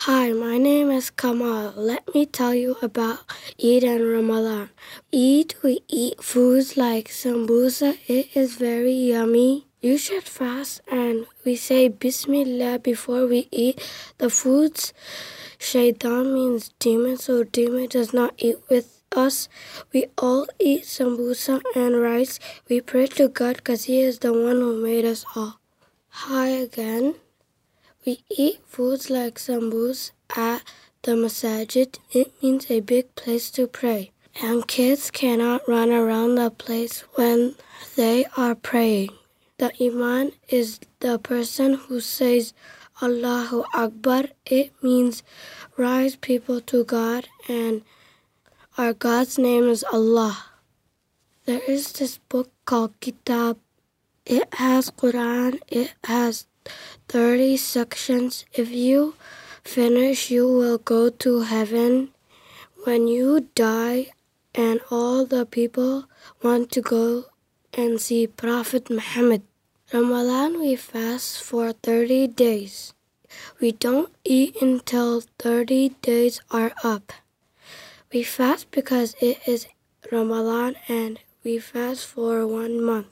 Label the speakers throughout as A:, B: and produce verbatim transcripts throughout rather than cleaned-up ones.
A: Hi, my name is Kamal. Let me tell you about Eid and Ramadan. Eid, we eat foods like sambusa. It is very yummy. You should fast and we say Bismillah before we eat the foods. Shaitan means demon, so demon does not eat with us. We all eat sambusa and rice. We pray to God because He is the one who made us all. Hi again. We eat foods like sambus at the masajid. It means a big place to pray. And kids cannot run around the place when they are praying. The Imam is the person who says Allahu Akbar. It means rise people to God, and our God's name is Allah. There is this book called Kitab. It has Quran. It has thirty sections. If you finish, you will go to heaven. When you die and all the people want to go and see Prophet Muhammad. Ramadan, we fast for thirty days. We don't eat until thirty days are up. We fast because it is Ramadan and we fast for one month.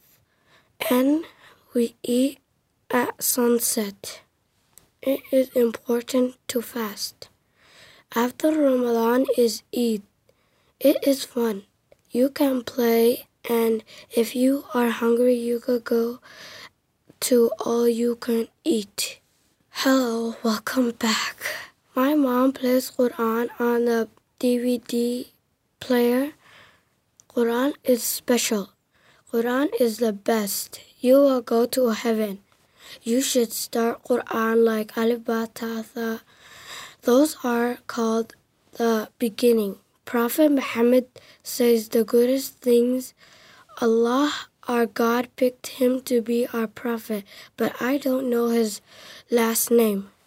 A: And we eat at sunset. It is important to fast. After Ramadan is Eid. It is fun. You can play, and if you are hungry, you could go to all you can eat. Hello, welcome back. My mom plays Quran on the D V D player. Quran is special. Quran is the best. You will go to heaven. You should start Quran like Alif Ba Ta Tha. Those are called the beginning. Prophet Muhammad says the goodest things. Allah, our God, picked him to be our prophet, but I don't know his last name.